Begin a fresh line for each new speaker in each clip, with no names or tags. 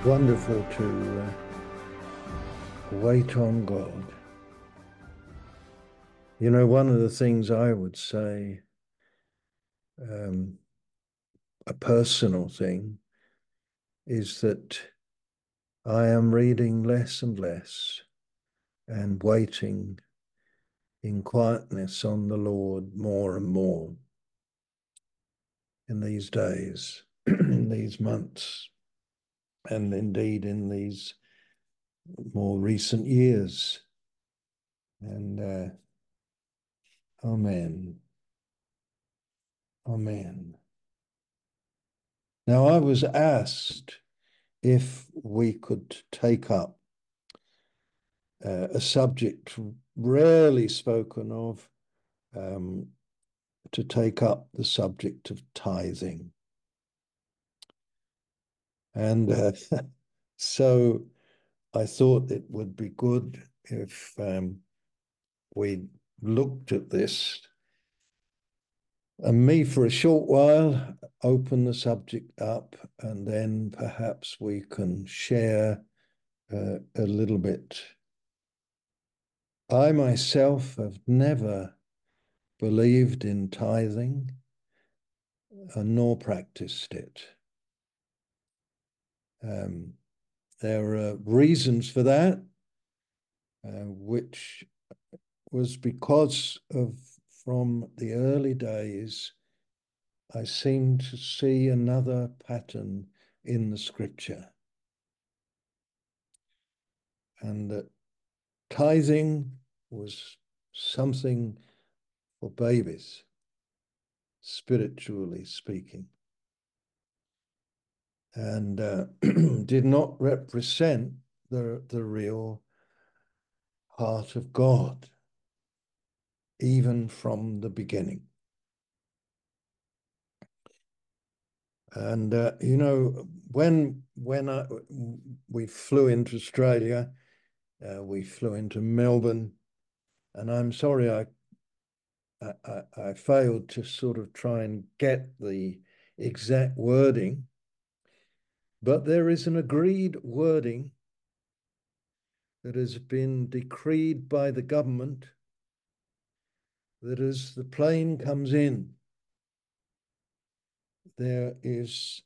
Wonderful to wait on God. You know, one of the things I would say, um, a personal thing, is that I am reading less and less and waiting in quietness on the Lord more and more in these days, in these months, and indeed in these more recent years. And amen. Amen. Now, I was asked if we could take up a subject rarely spoken of, um, to take up the subject of tithing. And so I thought it would be good if we looked at this, and me for a short while open the subject up, and then perhaps we can share a little bit. I myself have never believed in tithing nor practiced it. Um, there are reasons for that, which was because of, from the early days, I seemed to see another pattern in the scripture, and that tithing was something for babies, spiritually speaking, and did not represent the real heart of God, even from the beginning. And you know, when we flew into Australia, we flew into Melbourne, and I'm sorry I failed to sort of try and get the exact wording, but there is an agreed wording that has been decreed by the government, that as the plane comes in, there is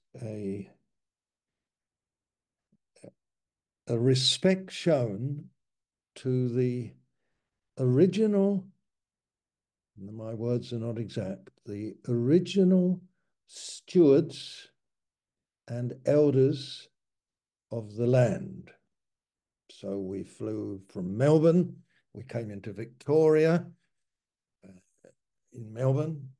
a respect shown to the original, my words are not exact, the original stewards and elders of the land. So we flew from Melbourne, we came into Victoria, in Melbourne,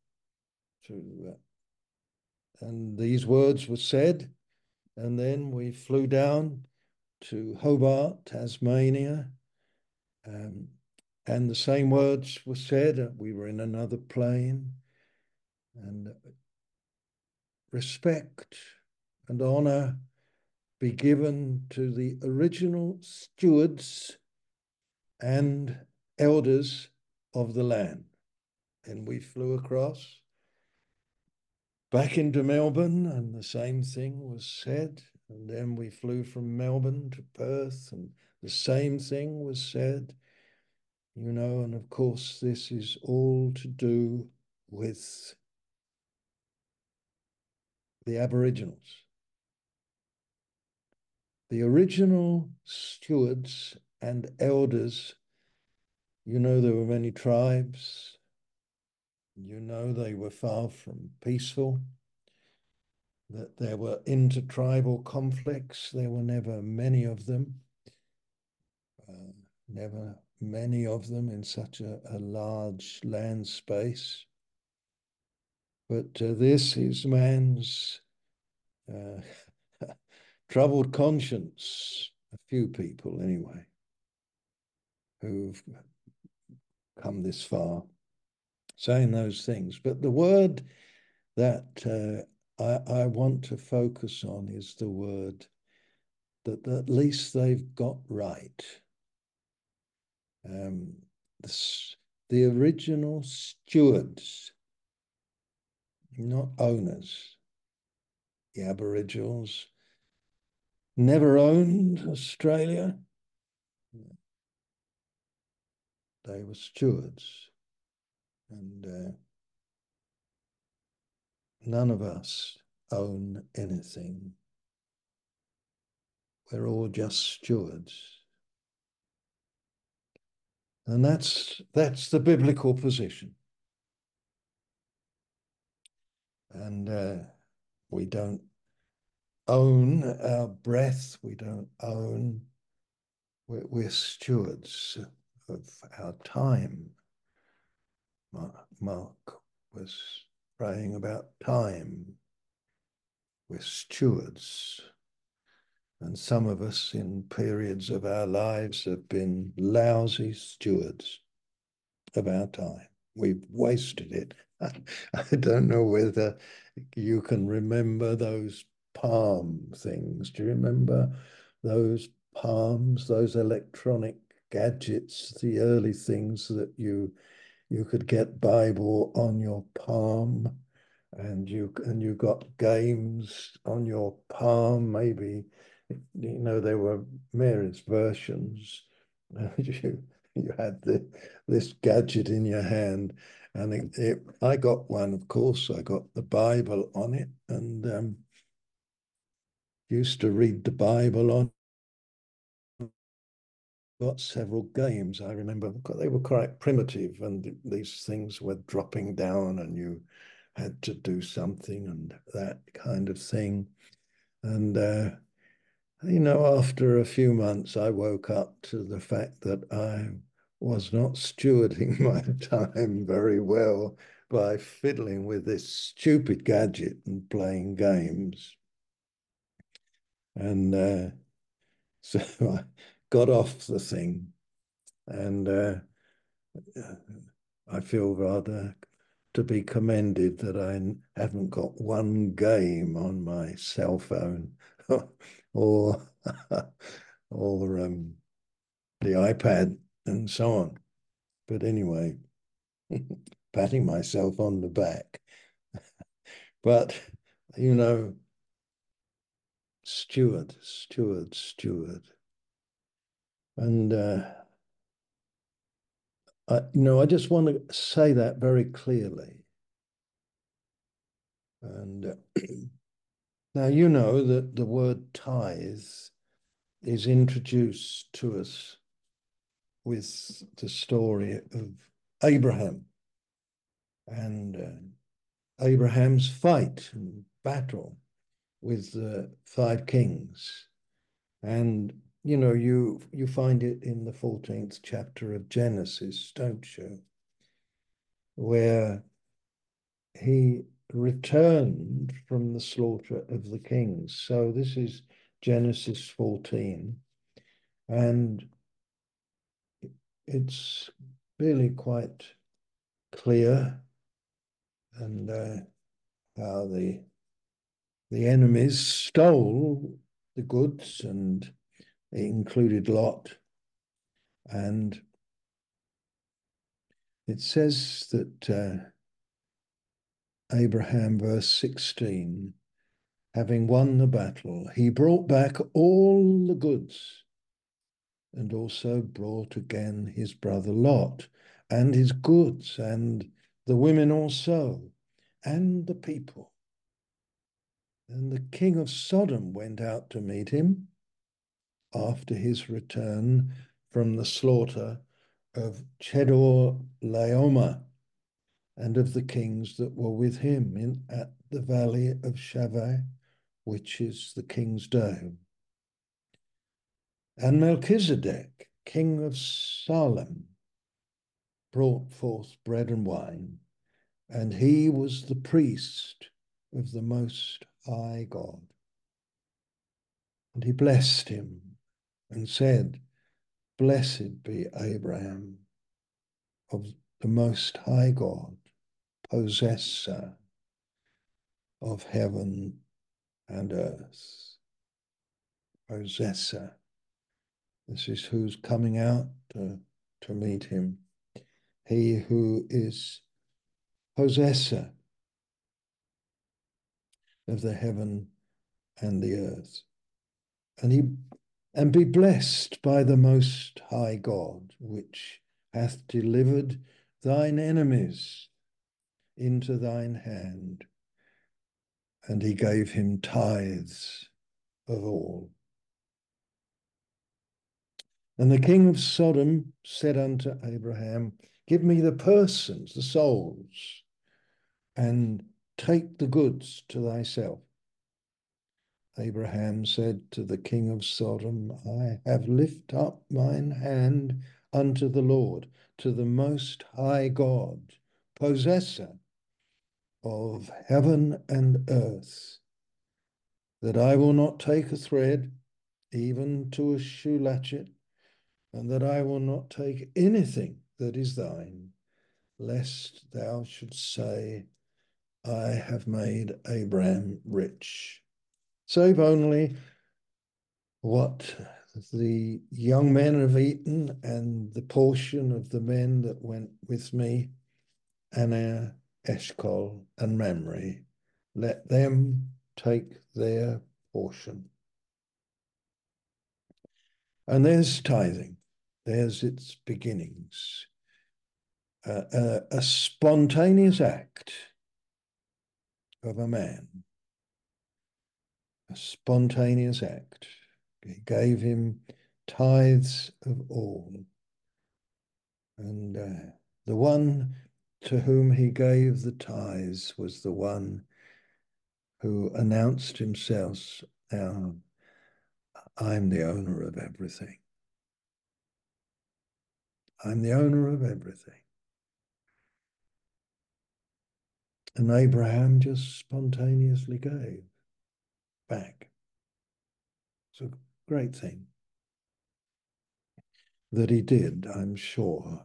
and these words were said, and then we flew down to Hobart, Tasmania, and the same words were said. We were in another plane, and respect and honor be given to the original stewards and elders of the land. And we flew across back into Melbourne, and the same thing was said. And then we flew from Melbourne to Perth, and the same thing was said. You know, and of course, this is all to do with the Aboriginals. The original stewards and elders, you know, there were many tribes. You know, they were far from peaceful, that there were intertribal conflicts. There were never many of them, never many of them in such a large land space. But this is man's troubled conscience, a few people anyway, who've come this far saying those things. But the word that I want to focus on is the word that at least they've got right. Um, the original stewards, not owners, the Aboriginals, never owned Australia. They were stewards, and none of us own anything. We're all just stewards. And that's the biblical position. And we don't own our breath. We don't own. We're stewards of our time. Mark was praying about time. We're stewards. And some of us in periods of our lives have been lousy stewards of our time. We've wasted it. I don't know whether you can remember those palm things. Do you remember those palms, those electronic gadgets, the early things that you could get Bible on your palm, and you got games on your palm. Maybe there were various versions. You had this gadget in your hand, and I got one. Of course, I got the Bible on it, and used to read the Bible on. Got several games. I remember they were quite primitive, and these things were dropping down, and you had to do something and that kind of thing. And after a few months, I woke up to the fact that I was not stewarding my time very well by fiddling with this stupid gadget and playing games. And so I got off the thing, and I feel rather to be commended that I haven't got one game on my cell phone or or the iPad and so on. But anyway, patting myself on the back. But steward. And I just want to say that very clearly. And now you know that the word tithe is introduced to us with the story of Abraham and Abraham's fight and battle with the five kings. And you find it in the 14th chapter of Genesis, don't you? Where he returned from the slaughter of the kings. So this is Genesis 14, and it's really quite clear, and how the enemies stole the goods, and it included Lot. And it says that Abraham, verse 16, having won the battle, he brought back all the goods, and also brought again his brother Lot and his goods, and the women also, and the people. And the king of Sodom went out to meet him after his return from the slaughter of Chedorlaomer and of the kings that were with him at the valley of Shaveh, which is the king's dome. And Melchizedek, king of Salem, brought forth bread and wine, and he was the priest of the Most High God. And he blessed him and said, Blessed be Abraham of the Most High God, possessor of heaven and earth. Possessor. This is who's coming out to meet him. He who is possessor of the heaven and the earth. And he and be blessed by the Most High God, which hath delivered thine enemies into thine hand. And he gave him tithes of all. And the king of Sodom said unto Abraham, give me the persons, the souls, and take the goods to thyself. Abraham said to the king of Sodom, I have lifted up mine hand unto the Lord, to the Most High God, possessor of heaven and earth, that I will not take a thread, even to a shoe latchet, and that I will not take anything that is thine, lest thou shouldst say, I have made Abraham rich. Save only what the young men have eaten and the portion of the men that went with me, Aner, Eshcol, and Mamre. Let them take their portion. And there's tithing. There's its beginnings. A spontaneous act of a man. A spontaneous act. He gave him tithes of all. And the one to whom he gave the tithes was the one who announced himself, now, I'm the owner of everything. I'm the owner of everything. And Abraham just spontaneously gave back. It's a great thing that he did, I'm sure.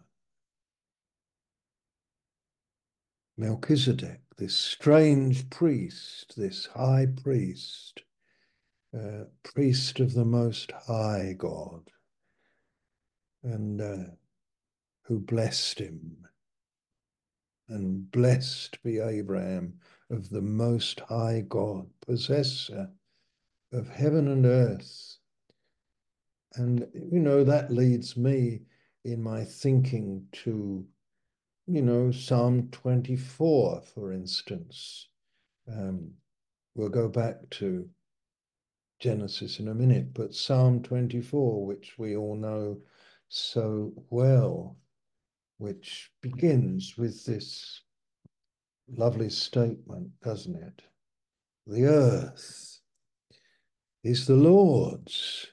Melchizedek, this strange priest, this high priest, priest of the Most High God, and who blessed him. And blessed be Abraham of the Most High God, possessor of heaven and earth. And, that leads me in my thinking to, Psalm 24, for instance. We'll go back to Genesis in a minute, but Psalm 24, which we all know so well, which begins with this lovely statement, doesn't it? The earth is the Lord's,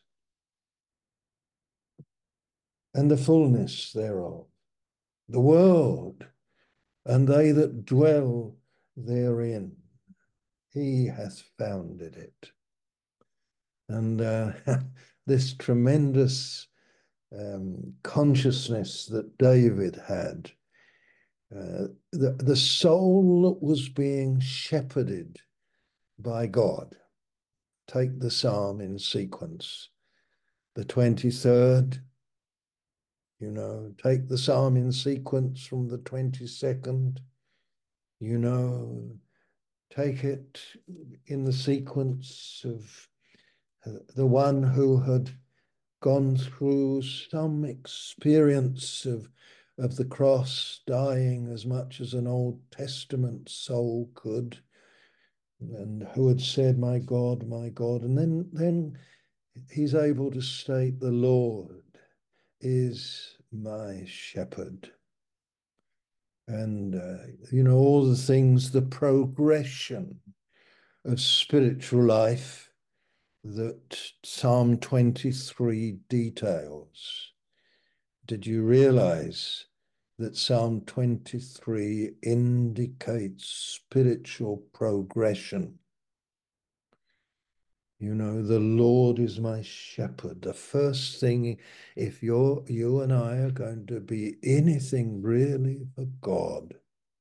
and the fullness thereof, the world, and they that dwell therein. He hath founded it. And this tremendous consciousness that David had, the soul that was being shepherded by God. Take the psalm in sequence. The 23rd, take the psalm in sequence from the 22nd, take it in the sequence of the one who had gone through some experience of the cross, dying as much as an Old Testament soul could, and who had said, my God, and then he's able to state, the Lord is my shepherd. And, all the things, the progression of spiritual life that Psalm 23 details. Did you realize that Psalm 23 indicates spiritual progression? The Lord is my shepherd. The first thing, if you and I are going to be anything really for God,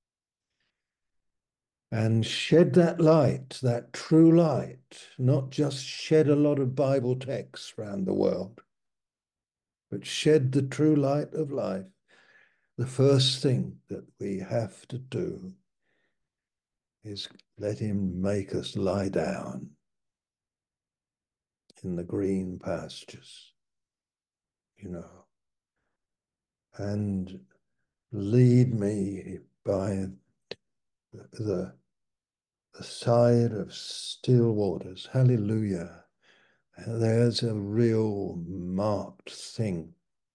and shed that light, that true light, not just shed a lot of Bible texts around the world, but shed the true light of life, the first thing that we have to do is let him make us lie down in the green pastures, and lead me by the, the side of still waters. Hallelujah. There's a real marked thing.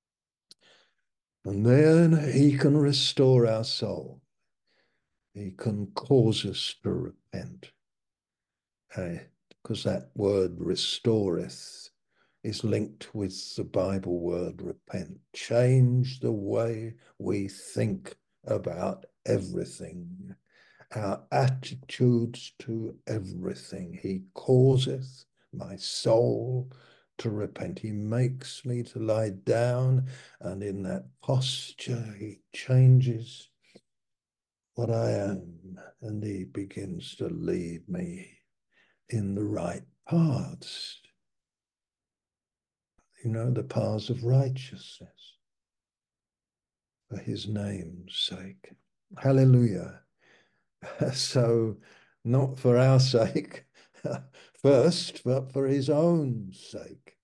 And then he can restore our soul. He can cause us to repent. Because that word restoreth is linked with the Bible word repent. Change the way we think about everything, our attitudes to everything. He causeth my soul to repent. He makes me to lie down, and in that posture, he changes what I am, and he begins to lead me in the right paths, the paths of righteousness for his name's sake. Hallelujah. So, not for our sake first, but for his own sake.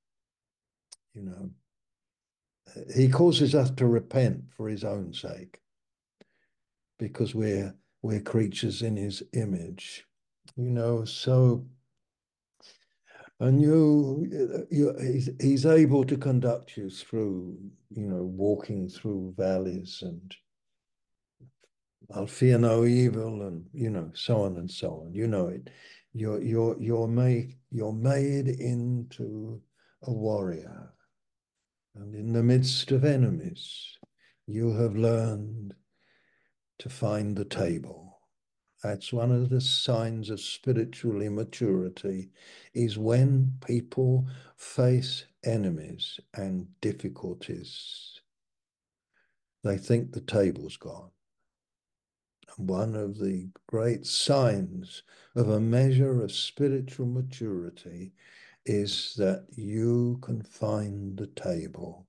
He causes us to repent for his own sake, because we're creatures in his image. So, and he's able to conduct you through, walking through valleys, and I'll fear no evil, and so on and so on. It. You're made into a warrior, and in the midst of enemies, you have learned to find the table. That's one of the signs of spiritual immaturity, is when people face enemies and difficulties, they think the table's gone. And one of the great signs of a measure of spiritual maturity is that you can find the table.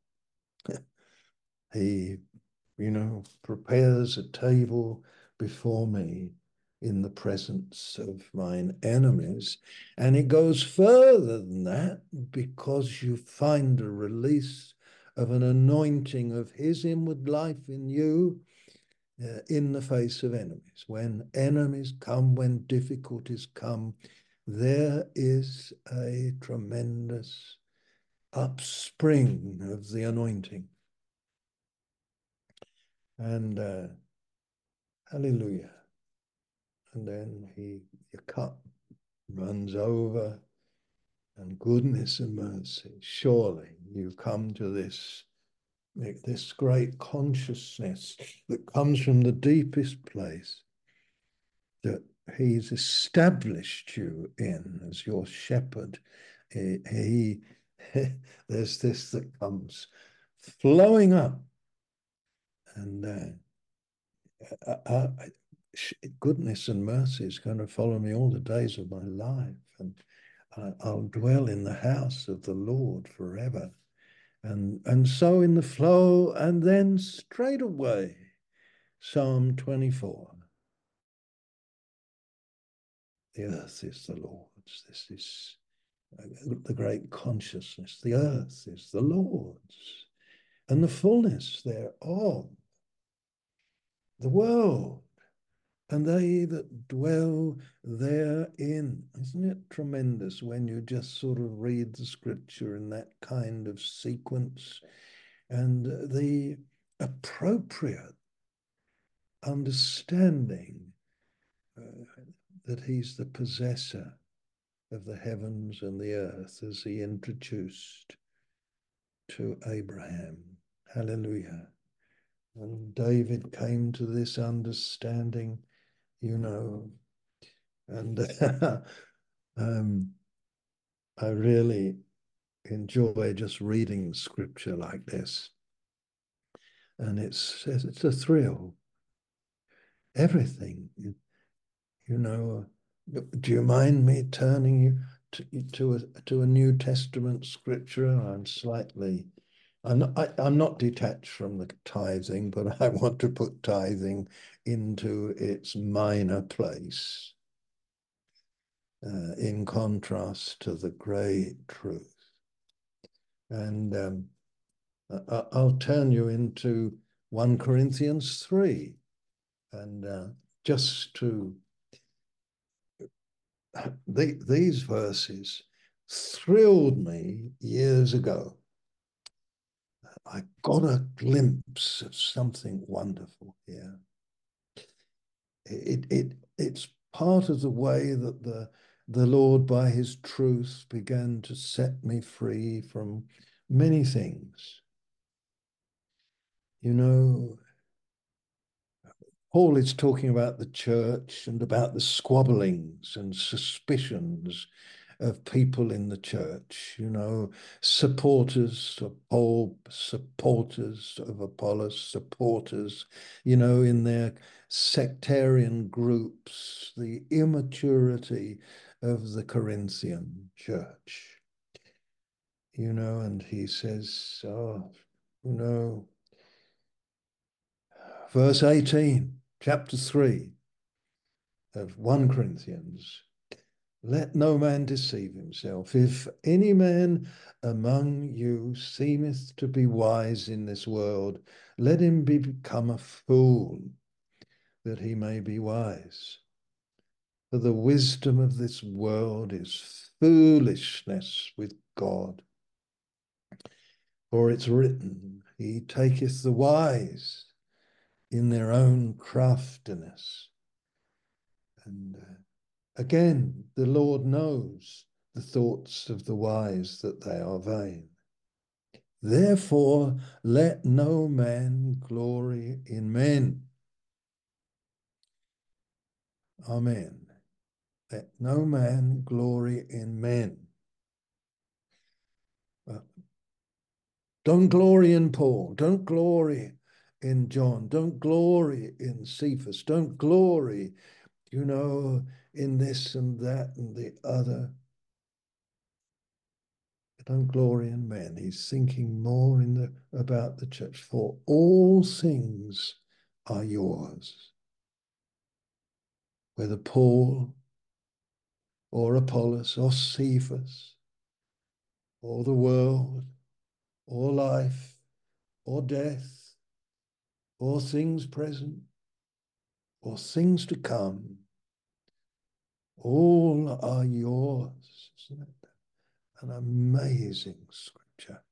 He, prepares a table before me in the presence of mine enemies. And it goes further than that, because you find a release of an anointing of his inward life in you in the face of enemies. When enemies come, when difficulties come, there is a tremendous upspring of the anointing. And hallelujah. And then your cup runs over, and goodness and mercy. Surely you come to this great consciousness that comes from the deepest place, that he's established you in as your shepherd. He there's this that comes flowing up, and goodness and mercy is going to follow me all the days of my life, and I'll dwell in the house of the Lord forever. And so in the flow, and then straight away, Psalm 24. The earth is the Lord's. This is the great consciousness. The earth is the Lord's, and the fullness thereof, the world, and they that dwell therein. Isn't it tremendous when you just sort of read the scripture in that kind of sequence, and the appropriate understanding that he's the possessor of the heavens and the earth, as he introduced to Abraham. Hallelujah. And David came to this understanding, and I really enjoy just reading scripture like this. And it's a thrill. Everything, Do you mind me turning you to a New Testament scripture? I'm not detached from the tithing, but I want to put tithing into its minor place. in contrast to the great truth. And I'll turn you into 1 Corinthians 3. And just to these verses thrilled me years ago. I got a glimpse of something wonderful here. It's part of the way that the Lord, by his truth, began to set me free from many things. You know, Paul is talking about the church and about the squabblings and suspicions of people in the church, supporters of Paul, supporters of Apollos, supporters, in their sectarian groups, the immaturity of the Corinthian church, and he says, verse 18, chapter 3 of 1 Corinthians. Let no man deceive himself. If any man among you seemeth to be wise in this world, let him become a fool, that he may be wise. For the wisdom of this world is foolishness with God. For it's written, he taketh the wise in their own craftiness. And again, the Lord knows the thoughts of the wise, that they are vain. Therefore, let no man glory in men. Amen. Let no man glory in men. Don't glory in Paul. Don't glory in John. Don't glory in Cephas. Don't glory, in this and that and the other. Don't glory in men. He's thinking more about the church. For all things are yours. Whether Paul or Apollos or Cephas or the world or life or death or things present or things to come, all are yours. Isn't it an amazing scripture?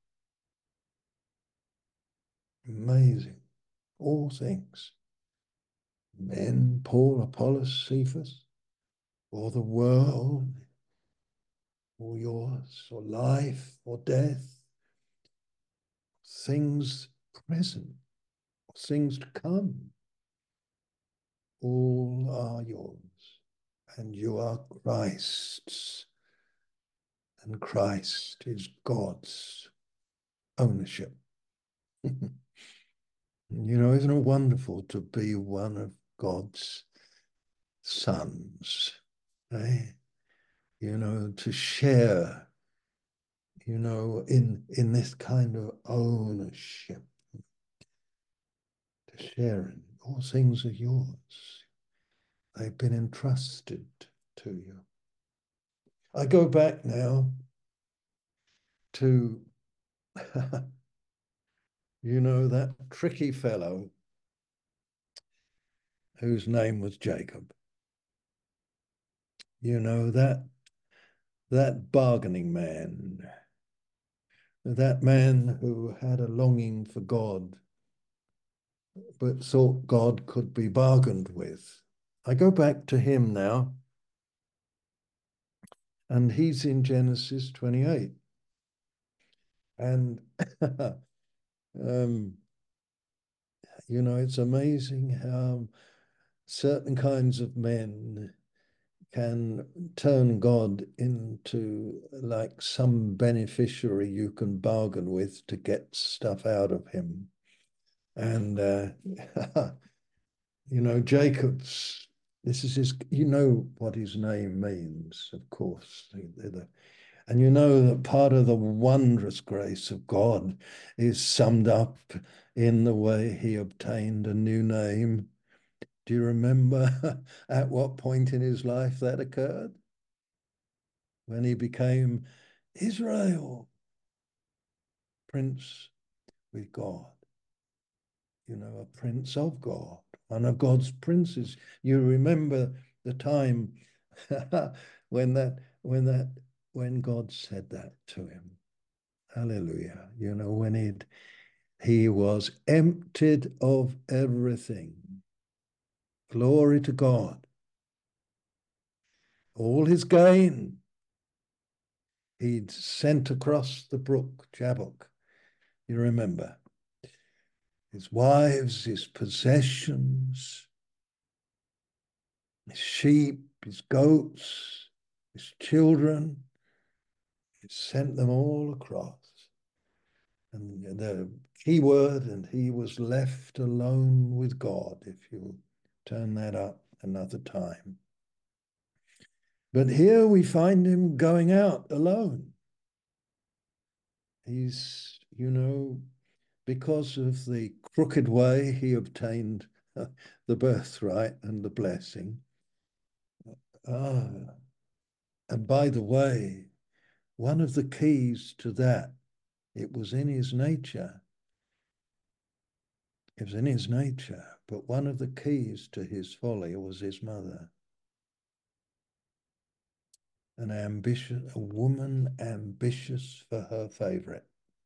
Amazing. All things. Men, Paul, Apollos, Cephas, or the world, or yours, or life, or death, things present, or things to come, all are yours, and you are Christ's, and Christ is God's ownership. Isn't it wonderful to be one of God's sons, eh? To share, in this kind of ownership, to share in all things are yours. They've been entrusted to you. I go back now to, that tricky fellow whose name was Jacob. That bargaining man, that man who had a longing for God, but thought God could be bargained with. I go back to him now, and he's in Genesis 28. And, it's amazing how certain kinds of men can turn God into like some beneficiary you can bargain with to get stuff out of him. And, Jacob's, this is his, what his name means, of course. And that part of the wondrous grace of God is summed up in the way he obtained a new name. Do you remember at what point in his life that occurred? when he became Israel, prince with God, a prince of God, one of God's princes. You remember the time when when God said that to him. Hallelujah. When he was emptied of everything. Glory to God. All his gain he'd sent across the brook Jabbok. You remember? His wives, his possessions, his sheep, his goats, his children. He sent them all across. And the key word, and he was left alone with God, if you turn that up another time. But here we find him going out alone. He's, because of the crooked way he obtained the birthright and the blessing. Ah, and by the way, one of the keys to that, it was in his nature. It was in his nature, but one of the keys to his folly was his mother. A woman ambitious for her favorite.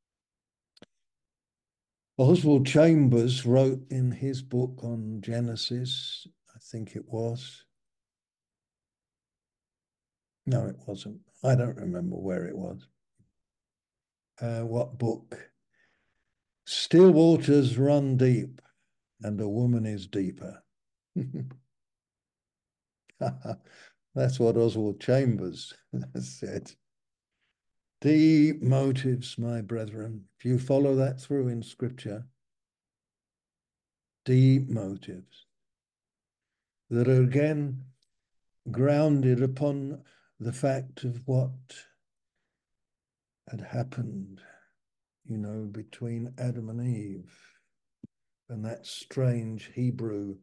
Oswald Chambers wrote in his book on Genesis, I think it was. No, it wasn't. I don't remember where it was. What book? Still waters run deep, and a woman is deeper. That's what Oswald Chambers said. Deep motives, my brethren. If you follow that through in Scripture, deep motives that are again grounded upon the fact of what had happened, between Adam and Eve and that strange Hebrew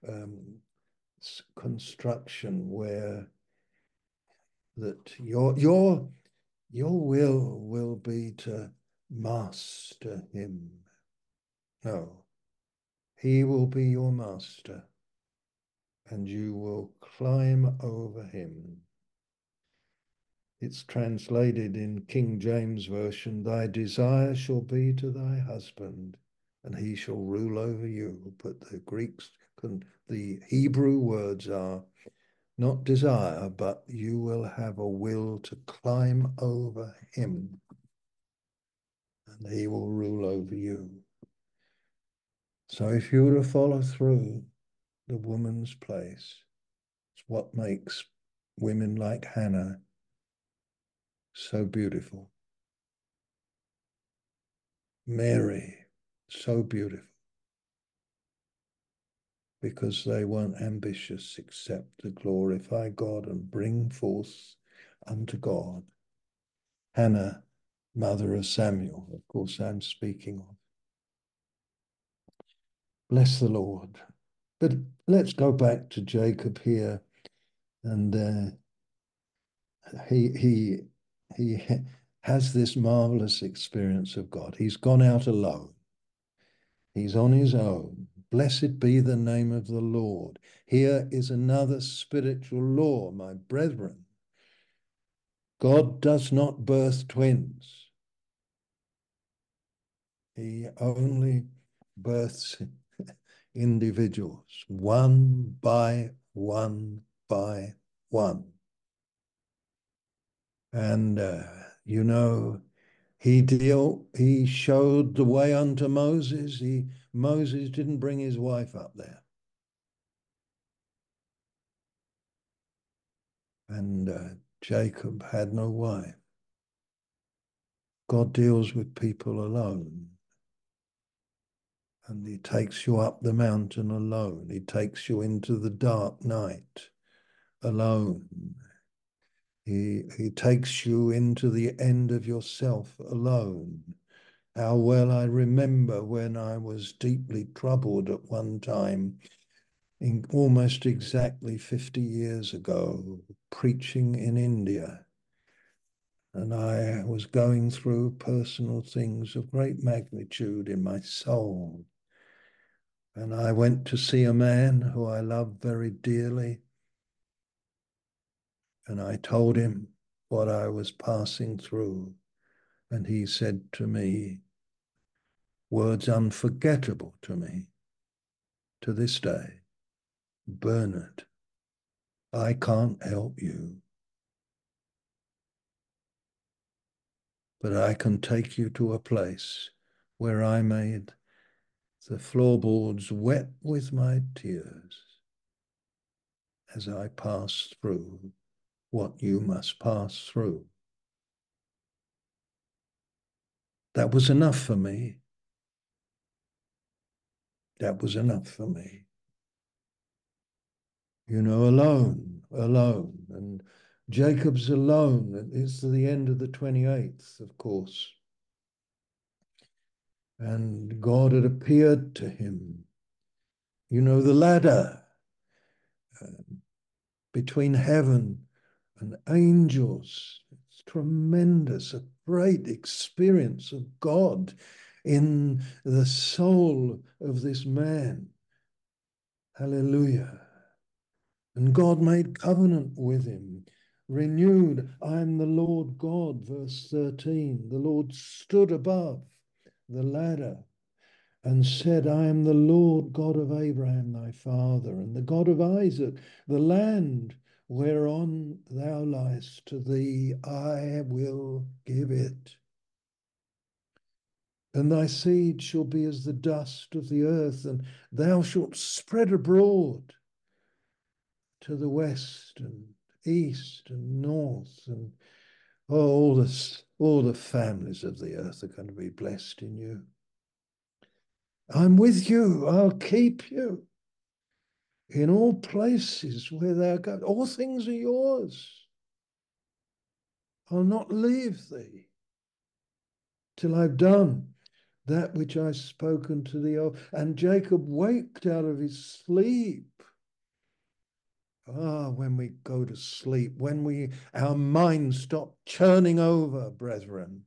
construction where that your will be to master him. No, he will be your master, and you will climb over him. It's translated in King James Version, thy desire shall be to thy husband, and he shall rule over you. But the Hebrew words are not desire, but you will have a will to climb over him, and he will rule over you. So if you were to follow through the woman's place, it's what makes women like Hannah so beautiful. Mary, so beautiful, because they weren't ambitious except to glorify God and bring forth unto God. Hannah, mother of Samuel, of course, I'm speaking of. Bless the Lord. But let's go back to Jacob here, and he has this marvelous experience of God. He's gone out alone. He's on his own. Blessed be the name of the Lord. Here is another spiritual law, my brethren. God does not birth twins. He only births individuals, one by one by one. And, he showed the way unto Moses. Moses didn't bring his wife up there. And Jacob had no wife. God deals with people alone. And he takes you up the mountain alone. He takes you into the dark night alone. He takes you into the end of yourself alone. How well I remember when I was deeply troubled at one time, almost exactly 50 years ago, preaching in India. And I was going through personal things of great magnitude in my soul. And I went to see a man who I love very dearly. And I told him what I was passing through. And he said to me words unforgettable to me to this day: Bernard, I can't help you, but I can take you to a place where I made the floorboards wet with my tears as I passed through what you must pass through. That was enough for me. That was enough for me. You know, alone. And Jacob's alone. It's the end of the 28th, of course. And God had appeared to him. You know, the ladder between heaven and angels. It's tremendous, a great experience of God in the soul of this man. Hallelujah. And God made covenant with him, renewed. I am the Lord God, verse 13. The Lord stood above the ladder and said, I am the Lord God of Abraham thy father, and the God of Isaac. The land whereon thou liest, to thee I will give it. And thy seed shall be as the dust of the earth, and thou shalt spread abroad to the west and east and north, and all the families of the earth are going to be blessed in you. I'm with you. I'll keep you in all places where thou goest. All things are yours. I'll not leave thee till I've done that which I've spoken to thee of. And Jacob waked out of his sleep. When we go to sleep, when our minds stop churning over, brethren,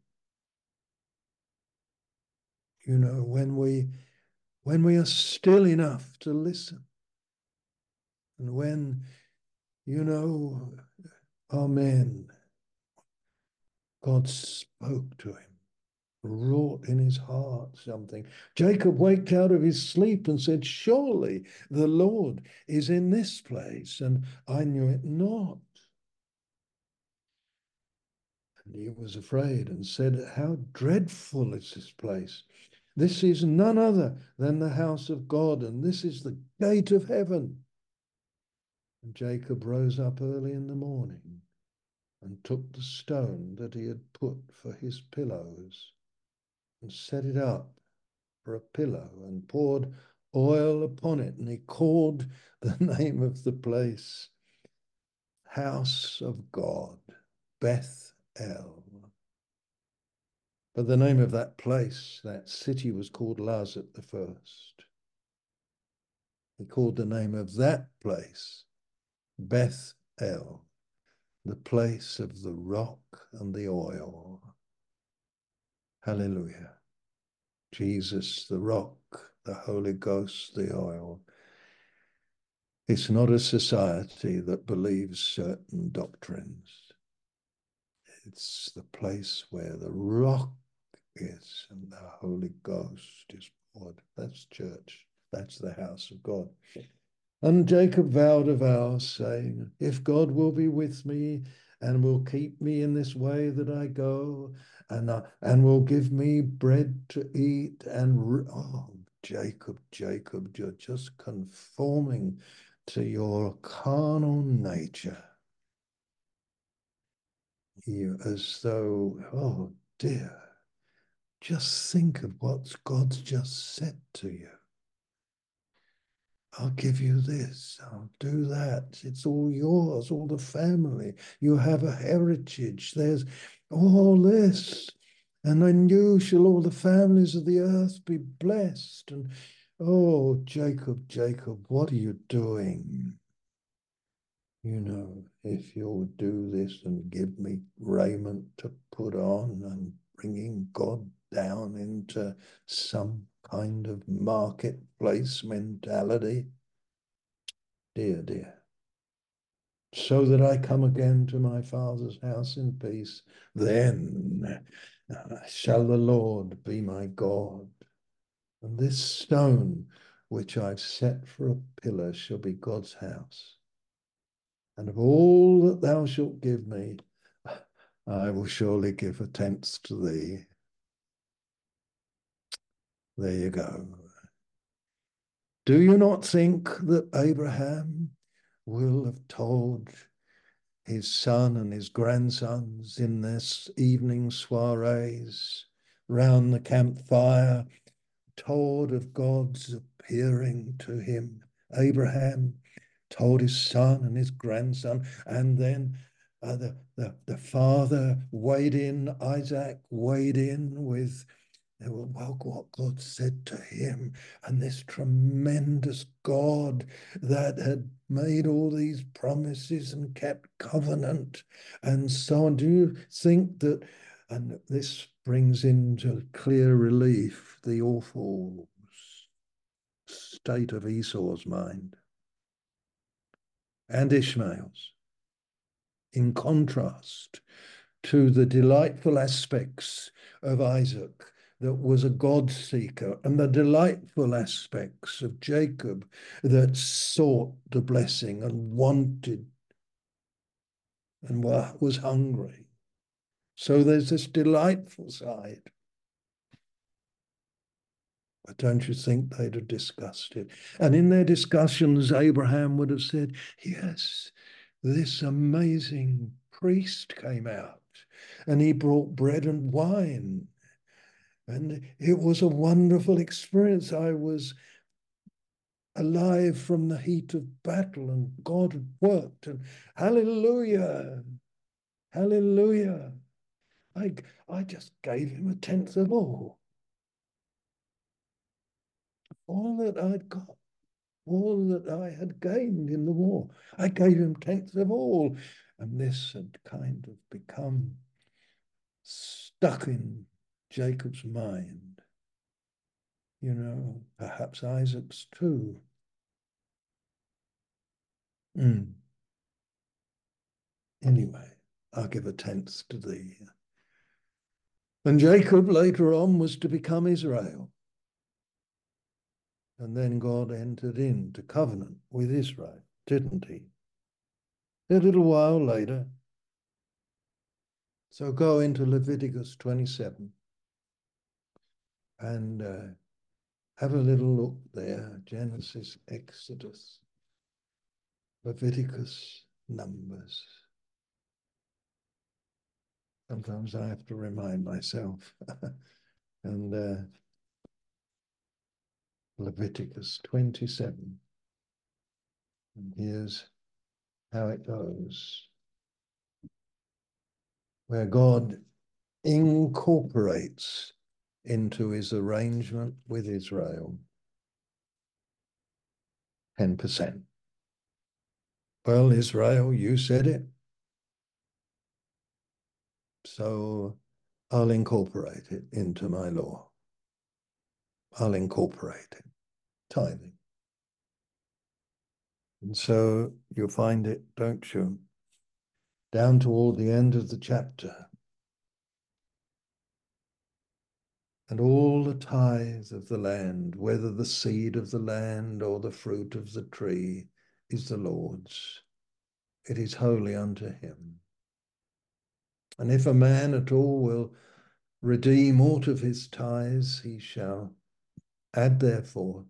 you know, when we are still enough to listen, and when, you know, amen, God spoke to him, wrought in his heart something. Jacob waked out of his sleep and said, surely the Lord is in this place, and I knew it not. And he was afraid and said, how dreadful is this place? This is none other than the house of God, and this is the gate of heaven. And Jacob rose up early in the morning and took the stone that he had put for his pillows and set it up for a pillow and poured oil upon it. And he called the name of the place House of God, Beth El. But the name of that place, that city, was called Luz at the first. He called the name of that place Beth El, the place of the rock and the oil. Hallelujah. Jesus, the rock, the Holy Ghost, the oil. It's not a society that believes certain doctrines. It's the place where the rock is and the Holy Ghost is poured. That's church. That's the house of God. And Jacob vowed a vow, saying, if God will be with me and will keep me in this way that I go, and will give me bread to eat, Jacob, you're just conforming to your carnal nature. You, as though, oh dear, just think of what God's just said to you. I'll give you this, I'll do that. It's all yours, all the family. You have a heritage. There's all this. And in you shall all the families of the earth be blessed. And oh, Jacob, what are you doing? if you'll do this and give me raiment to put on, and bringing God down into some kind of marketplace mentality, dear, dear, so that I come again to my Father's house in peace, then shall the Lord be my God. And this stone which I've set for a pillar shall be God's house. And of all that thou shalt give me, I will surely give a tenth to thee. There you go. Do you not think that Abraham will have told his son and his grandsons in their evening soirees round the campfire, told of God's appearing to him? Abraham told his son and his grandson, and then the father weighed in, Isaac weighed in with what God said to him, and this tremendous God that had made all these promises and kept covenant and so on. Do you think that, and this brings into clear relief the awful state of Esau's mind and Ishmael's, in contrast to the delightful aspects of Isaac, that was a God seeker, and the delightful aspects of Jacob, that sought the blessing and wanted and was hungry. So there's this delightful side. But don't you think they'd have discussed it? And in their discussions, Abraham would have said, yes, this amazing priest came out and he brought bread and wine. And it was a wonderful experience. I was alive from the heat of battle, and God had worked. And hallelujah, hallelujah. I just gave him a tenth of all that I'd got, all that I had gained in the war. I gave him tenth of all. And this had kind of become stuck in Jacob's mind. Perhaps Isaac's too. Anyway, I'll give a tenth to thee. And Jacob later on was to become Israel. And then God entered into covenant with Israel, didn't he? A little while later. So go into Leviticus 27 and have a little look there. Genesis, Exodus, Leviticus, Numbers. Sometimes I have to remind myself. And Leviticus 27. And here's how it goes, where God incorporates into his arrangement with Israel 10%. Well, Israel, you said it, so I'll incorporate it into my law. I'll incorporate it, tithing. And so you'll find it, don't you, down toward the end of the chapter. And all the tithe of the land, whether the seed of the land or the fruit of the tree, is the Lord's. It is holy unto him. And if a man at all will redeem aught of his tithes, he shall add therefore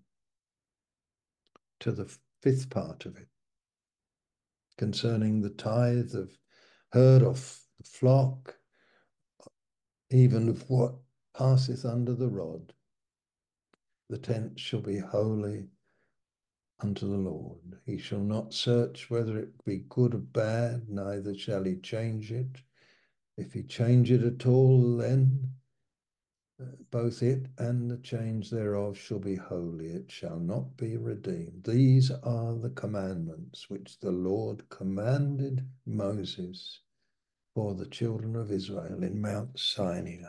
to the fifth part of it, concerning the tithe of herd of the flock, even of what passeth under the rod. The tenth shall be holy unto the Lord. He shall not search whether it be good or bad, neither shall he change it. If he change it at all, then both it and the change thereof shall be holy, it shall not be redeemed. These are the commandments which the Lord commanded Moses for the children of Israel in Mount Sinai.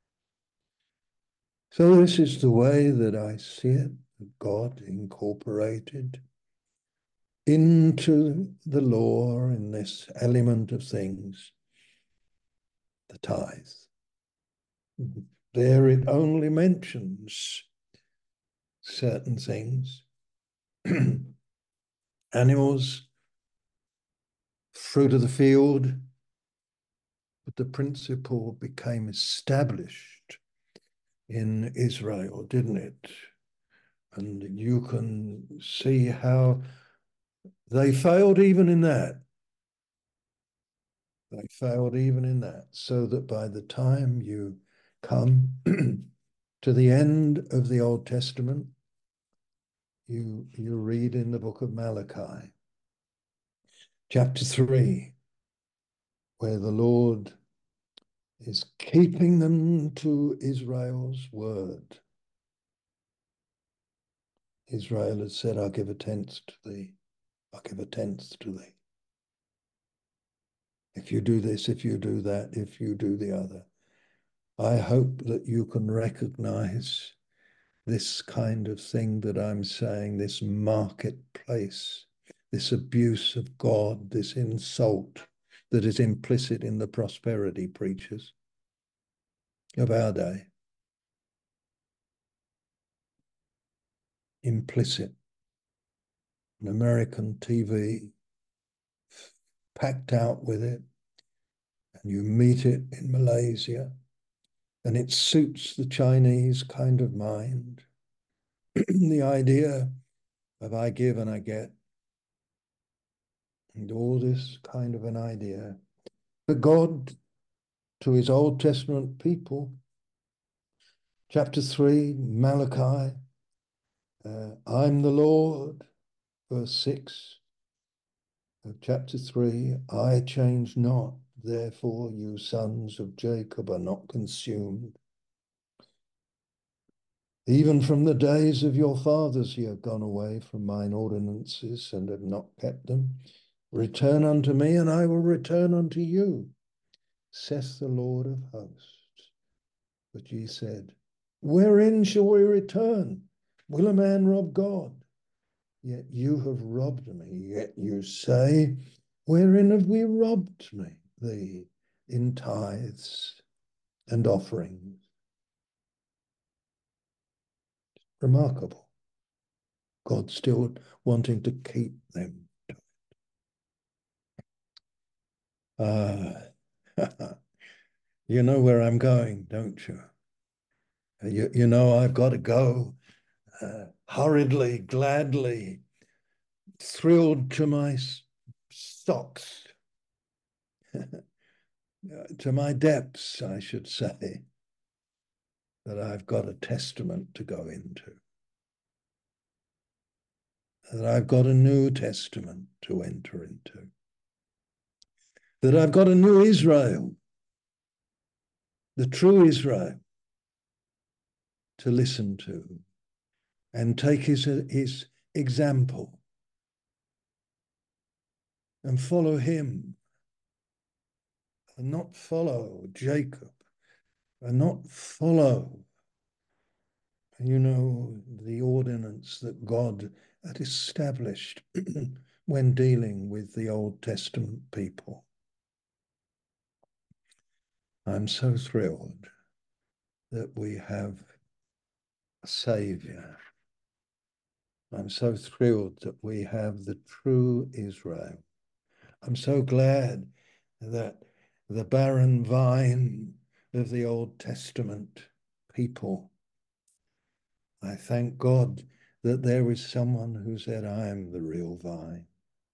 So this is the way that I see it, that God incorporated into the law in this element of things, the tithe. There it only mentions certain things, animals, fruit of the field, but the principle became established in Israel, didn't it? And you can see how they failed even in that. They failed even in that, so that by the time you come to the end of the Old Testament, you read in the book of Malachi, chapter 3, where the Lord is keeping them to Israel's word. Israel has said, I'll give a tenth to thee. I'll give a tenth to thee. If you do this, if you do that, if you do the other. I hope that you can recognize this kind of thing that I'm saying, this marketplace, this abuse of God, this insult that is implicit in the prosperity preachers of our day. Implicit. An American TV packed out with it, and you meet it in Malaysia, and it suits the Chinese kind of mind. The idea of I give and I get, and all this kind of an idea. But God, to his Old Testament people, chapter 3, Malachi, I'm the Lord, verse 6 of chapter 3, I change not, therefore you sons of Jacob are not consumed. Even from the days of your fathers ye have gone away from mine ordinances and have not kept them. Return unto me, and I will return unto you, saith the Lord of hosts. But ye said, wherein shall we return? Will a man rob God? Yet you have robbed me. Yet you say, wherein have we robbed thee? In tithes and offerings. Remarkable. God still wanting to keep them. You know where I'm going, don't you? You know I've got to go hurriedly, gladly, thrilled to my socks, to my depths, I should say, that I've got a testament to go into, that I've got a new testament to enter into, that I've got a new Israel, the true Israel, to listen to and take his example and follow him and not follow Jacob and not follow, the ordinance that God had established when dealing with the Old Testament people. I'm so thrilled that we have a Savior. I'm so thrilled that we have the true Israel. I'm so glad that the barren vine of the Old Testament people, I thank God that there is someone who said, I am the real vine.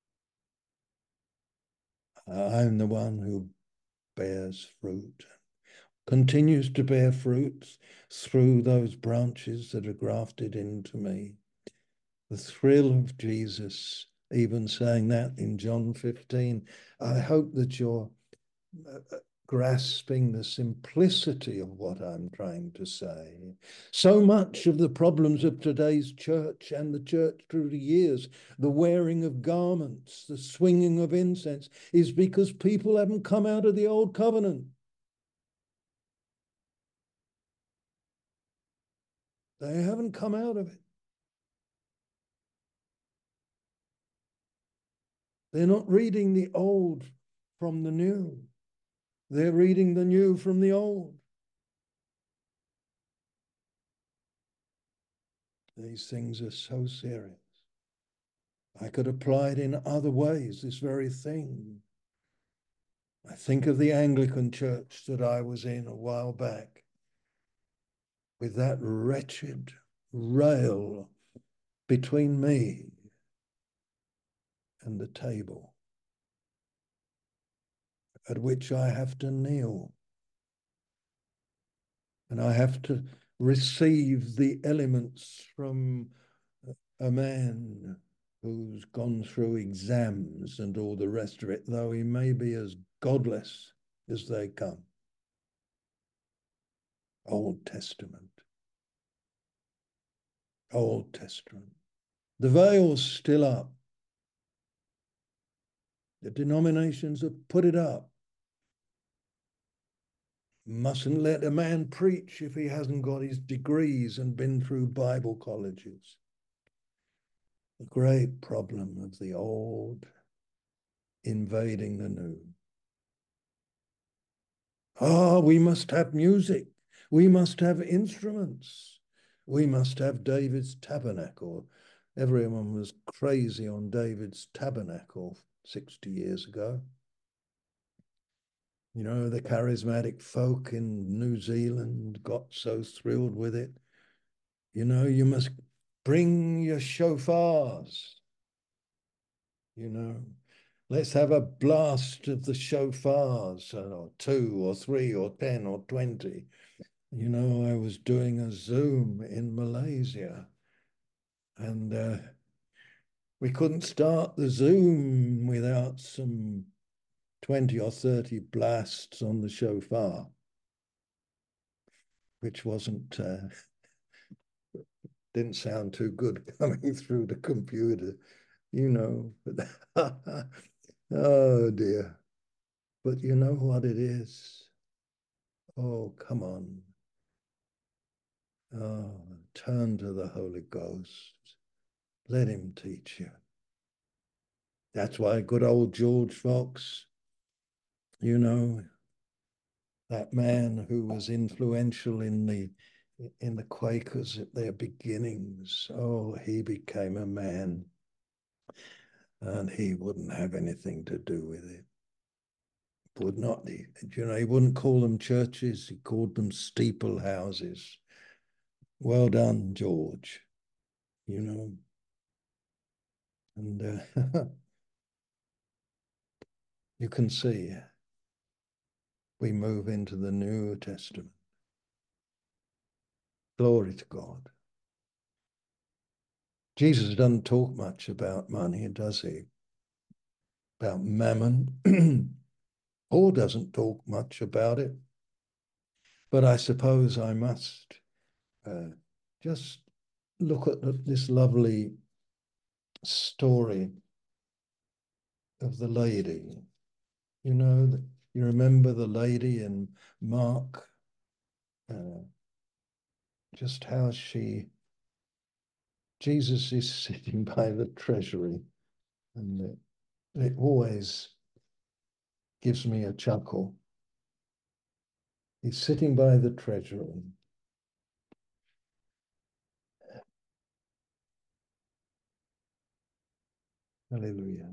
I'm the one who bears fruit, continues to bear fruits through those branches that are grafted into me. The thrill of Jesus, even saying that in John 15. I hope that you're grasping the simplicity of what I'm trying to say. So much of the problems of today's church and the church through the years, the wearing of garments, the swinging of incense, is because people haven't come out of the old covenant. They haven't come out of it. They're not reading the old from the new. They're reading the new from the old. These things are so serious. I could apply it in other ways, this very thing. I think of the Anglican church that I was in a while back, with that wretched rail between me and the table at which I have to kneel. And I have to receive the elements from a man who's gone through exams and all the rest of it, though he may be as godless as they come. Old Testament. Old Testament. The veil's still up. The denominations have put it up. Mustn't let a man preach if he hasn't got his degrees and been through Bible colleges. The great problem of the old invading the new. We must have music. We must have instruments. We must have David's tabernacle. Everyone was crazy on David's tabernacle 60 years ago. You know, the charismatic folk in New Zealand got so thrilled with it. You know, you must bring your shofars. You know, let's have a blast of the shofars, or 2 or 3 or 10 or 20. You know, I was doing a Zoom in Malaysia, and we couldn't start the Zoom without some 20 or 30 blasts on the shofar, which didn't sound too good coming through the computer, you know. Oh dear. But you know what it is? Oh, come on. Oh, turn to the Holy Ghost. Let him teach you. That's why good old George Fox, you know, that man who was influential in the Quakers at their beginnings. Oh, he became a man, and he wouldn't have anything to do with it. Would not he? You know, he wouldn't call them churches, he called them steeple houses. Well done, George, you know. And you can see we move into the New Testament. Glory to God. Jesus doesn't talk much about money, does he? About mammon. Paul doesn't talk much about it. But I suppose I must just look at this lovely story of the lady. You know, you remember the lady in Mark, just how Jesus is sitting by the treasury, and it always gives me a chuckle. He's sitting by the treasury. Hallelujah.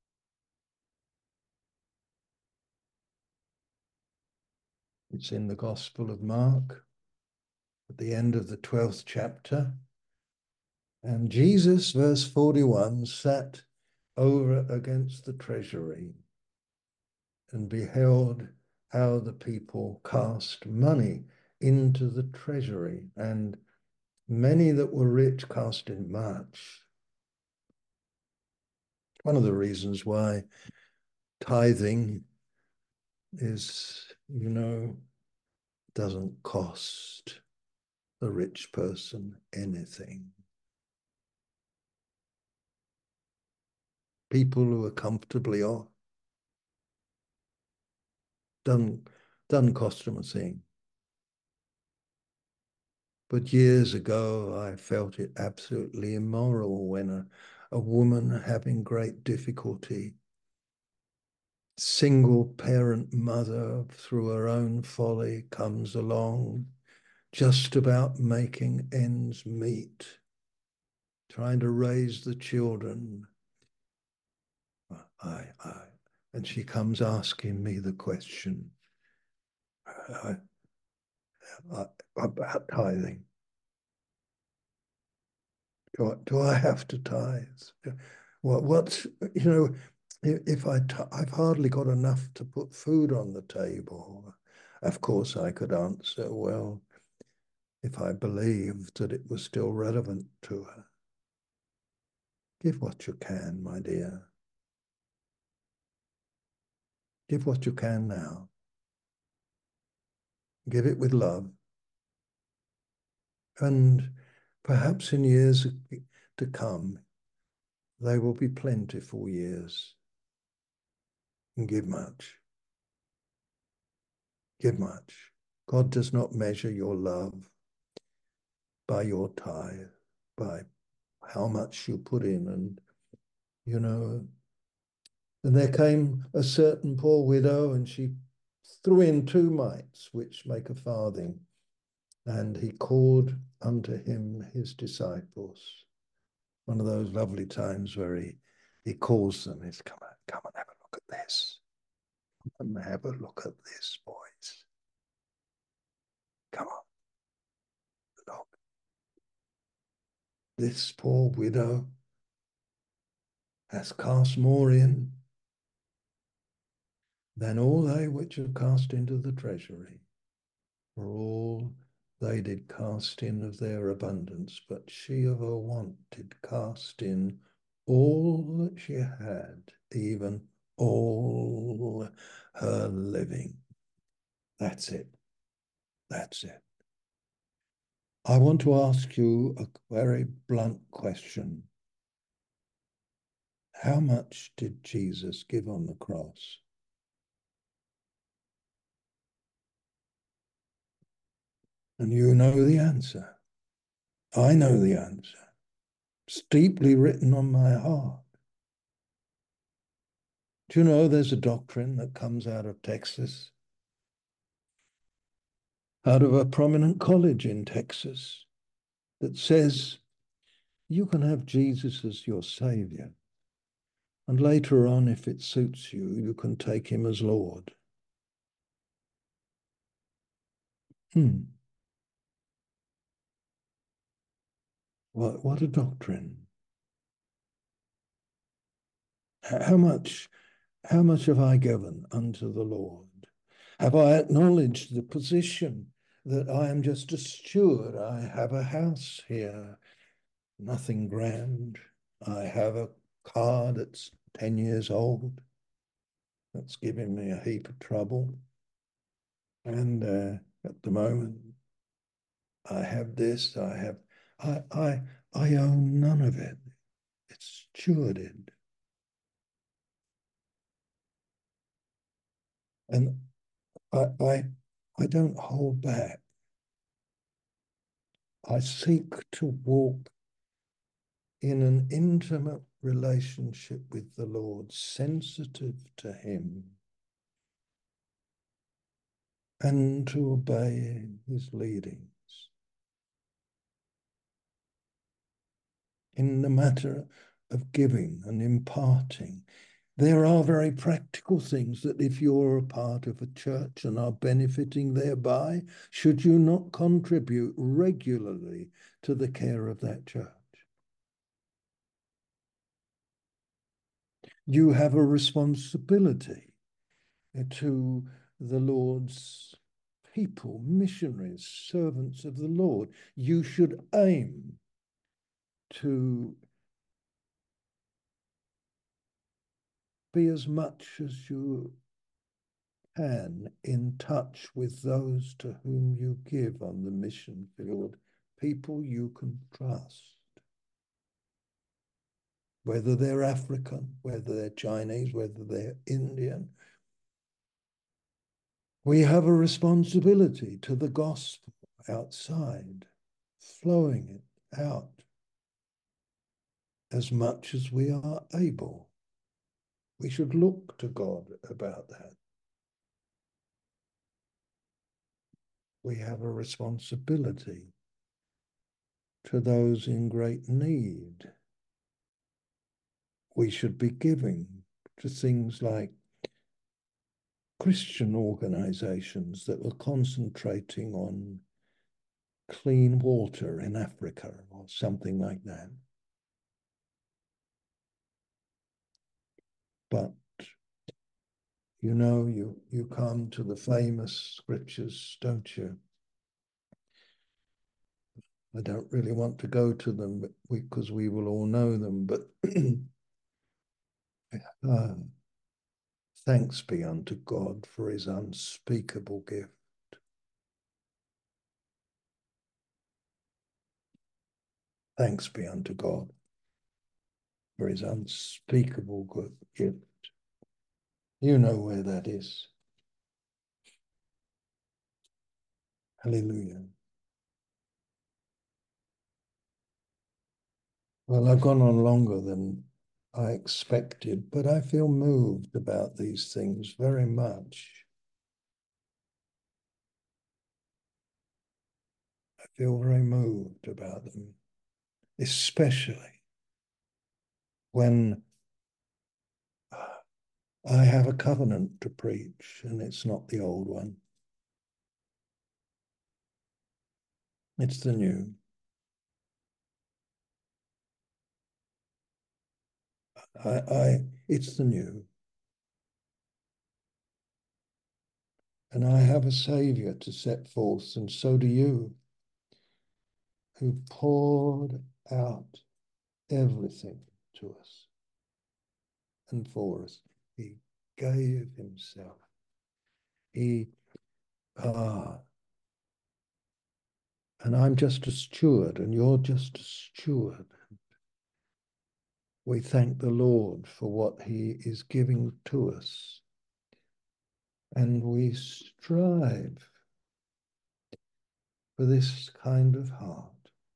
It's in the Gospel of Mark, at the end of the 12th chapter. And Jesus, verse 41, sat over against the treasury and beheld how the people cast money into the treasury, and many that were rich cast in much. One of the reasons why tithing is you know, doesn't cost the rich person anything. People who are comfortably off doesn't doesn't cost them a thing. But years ago, I felt it absolutely immoral when a woman having great difficulty, single parent mother through her own folly, comes along, just about making ends meet, trying to raise the children. I, and she comes asking me the question I, about tithing. Do I have to tithe? What's, you know, if I've hardly got enough to put food on the table. Of course, I could answer, well, if I believed that it was still relevant to her. Give what you can, my dear. Give what you can now. Give it with love. And perhaps in years to come, they will be plentiful years. And give much. Give much. God does not measure your love by your tithe, by how much you put in. And, you know, and there came a certain poor widow, and she threw in 2 mites, which make a farthing. And he called unto him his disciples. One of those lovely times where he calls them. He's come and have a look at this. Come and have a look at this, boys. Come on, look. This poor widow has cast more in than all they which have cast into the treasury. For all they did cast in of their abundance, but she of her want did cast in all that she had, even all her living. That's it. That's it. I want to ask you a very blunt question. How much did Jesus give on the cross? And you know the answer. I know the answer. It's deeply written on my heart. Do you know there's a doctrine that comes out of Texas, out of a prominent college in Texas, that says you can have Jesus as your savior, and later on, if it suits you, you can take him as Lord. Hmm. What a doctrine. How much How much have I given unto the Lord? Have I acknowledged the position that I am just a steward? I have a house here, nothing grand. I have a car that's 10 years old. That's giving me a heap of trouble. And at the moment, I have this, I own none of it. It's stewarded. And I, I, I don't hold back. I seek to walk in an intimate relationship with the Lord, sensitive to Him, and to obey His leadings. In the matter of giving and imparting, there are very practical things that if you're a part of a church and are benefiting thereby, should you not contribute regularly to the care of that church? You have a responsibility to the Lord's people, missionaries, servants of the Lord. You should aim to be as much as you can in touch with those to whom you give on the mission field, people you can trust. Whether they're African, whether they're Chinese, whether they're Indian, we have a responsibility to the gospel outside, flowing it out as much as we are able. We should look to God about that. We have a responsibility to those in great need. We should be giving to things like Christian organizations that were concentrating on clean water in Africa or something like that. But you come to the famous scriptures, don't you? I don't really want to go to them because we will all know them, but thanks be unto God for his unspeakable gift. Thanks be unto God for his unspeakable good gift. You know where that is. Hallelujah. Well, I've gone on longer than I expected, but I feel moved about these things very much. I feel very moved about them, especially when I have a covenant to preach and it's not the old one. It's the new. It's the new. And I have a Saviour to set forth, and so do you, who poured out everything to us and for us. He gave himself. He, and I'm just a steward, and you're just a steward. We thank the Lord for what he is giving to us. And we strive for this kind of heart.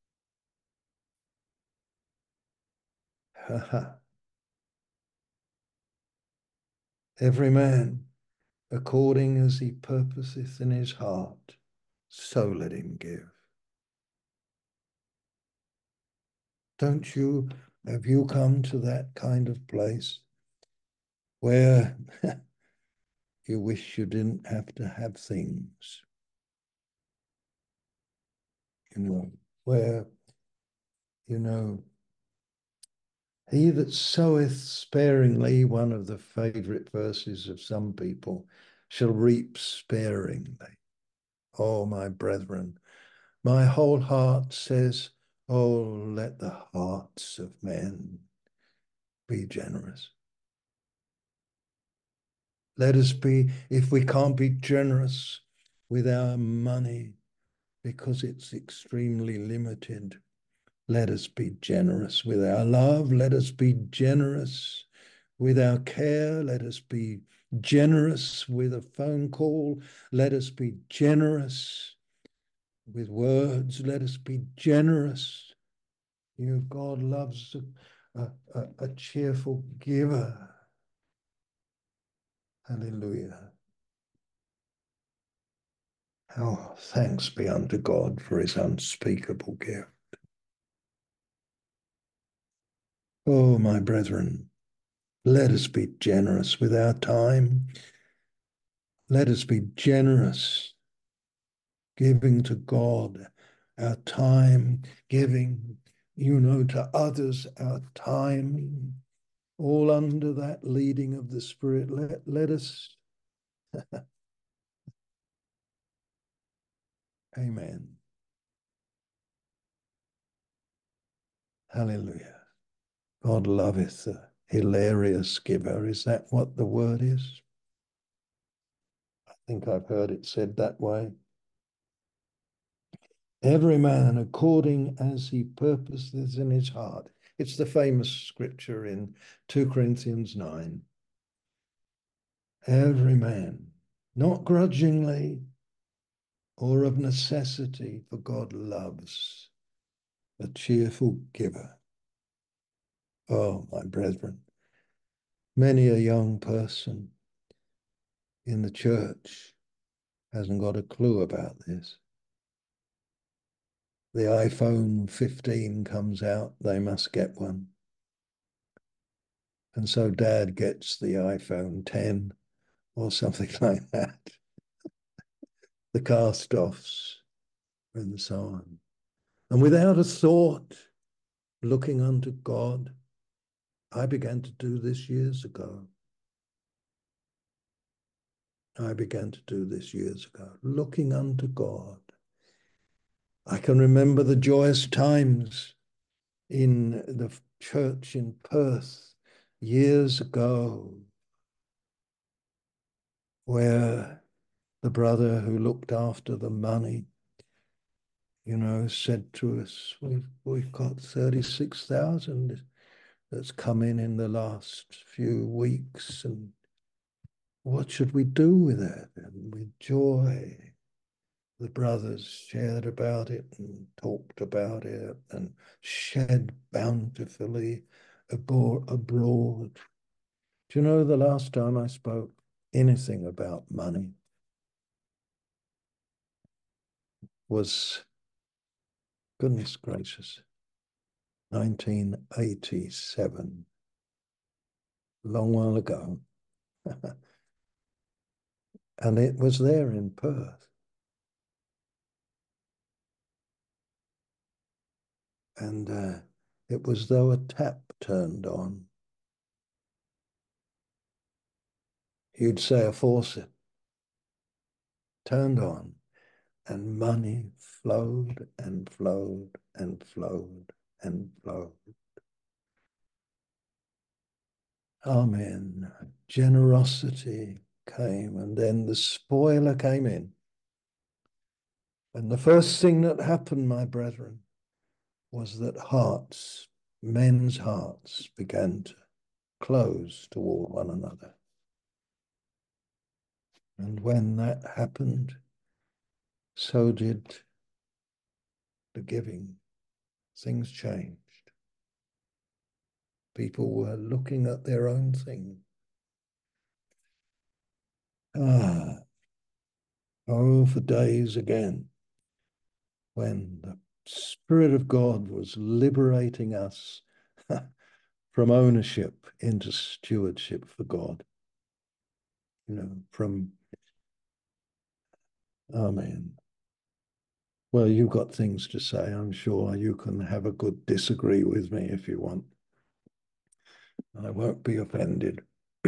Every man, according as he purposeth in his heart, so let him give. Don't you, have you come to that kind of place where you wish you didn't have to have things? Where, he that soweth sparingly, one of the favorite verses of some people, shall reap sparingly. Oh, my brethren, my whole heart says, oh, let the hearts of men be generous. Let us be, if we can't be generous with our money because it's extremely limited, let us be generous with our love. Let us be generous with our care. Let us be generous with a phone call. Let us be generous with words. Let us be generous. God loves a cheerful giver. Hallelujah. Oh, thanks be unto God for his unspeakable gift. Oh, my brethren, let us be generous with our time. Let us be generous, giving to God our time, giving, to others our time, all under that leading of the Spirit. Let us, amen. Hallelujah. God loveth a hilarious giver. Is that what the word is? think I've heard it said that way. Every man according as he purposes in his heart. It's the famous scripture in 2 Corinthians 9. Every man, not grudgingly or of necessity, for God loves a cheerful giver. Oh, my brethren, many a young person in the church hasn't got a clue about this. The iPhone 15 comes out, they must get one. And so dad gets the iPhone 10 or something like that, the cast offs and so on. And without a thought, looking unto God, I began to do this years ago. I began to do this years ago, looking unto God. I can remember the joyous times in the church in Perth years ago, where the brother who looked after the money, said to us, we've got 36,000 that's come in the last few weeks, and what should we do with it? And with joy, the brothers shared about it and talked about it and shed bountifully abroad. Do you know the last time I spoke anything about money was, goodness gracious, 1987, a long while ago. And it was there in Perth. And it was though a tap turned on. You'd say a faucet turned on, and money flowed and flowed and flowed and flowed. Amen. Generosity came, and then the spoiler came in. And the first thing that happened, my brethren, was that men's hearts began to close toward one another. And when that happened, so did the giving. Things changed. People were looking at their own thing. Oh, for days again when the Spirit of God was liberating us from ownership into stewardship for God. Amen. Well, you've got things to say. I'm sure you can have a good disagree with me if you want. I won't be offended.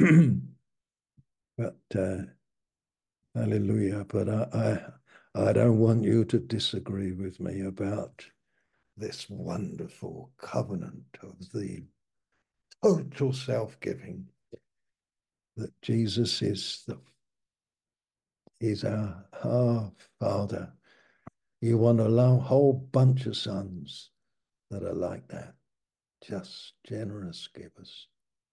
But hallelujah. But I don't want you to disagree with me about this wonderful covenant of the total self-giving, that Jesus is our Father. You want a whole bunch of sons that are like that, just generous givers.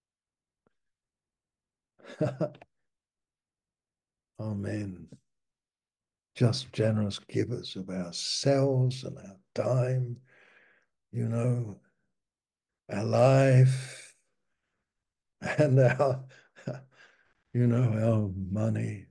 Amen. Just generous givers of ourselves and our time, our life and our money.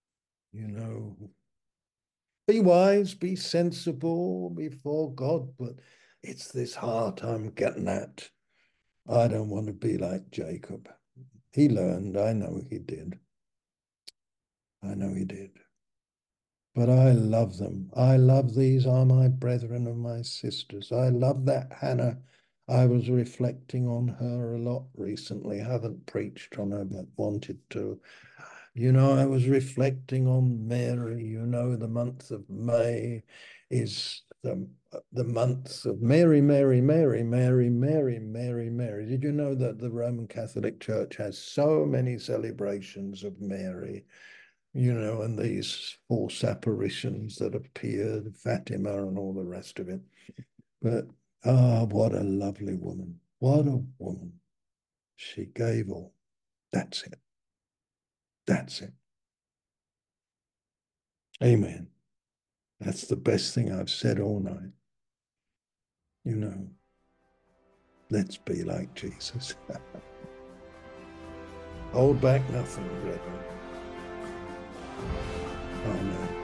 Be wise, be sensible before God, but it's this heart I'm getting at. I don't want to be like Jacob. He learned. I know he did. I know he did. But I love them. I love these are my brethren and my sisters. I love that Hannah. I was reflecting on her a lot recently. I haven't preached on her, but wanted to. I was reflecting on Mary. The month of May is the month of Mary, Mary, Mary, Mary, Mary, Mary, Mary. Did you know that the Roman Catholic Church has so many celebrations of Mary? and these false apparitions that appeared, Fatima and all the rest of it. But, what a lovely woman. What a woman. She gave all. That's it. That's it. Amen. That's the best thing I've said all night. Let's be like Jesus. Hold back nothing, brethren. Amen.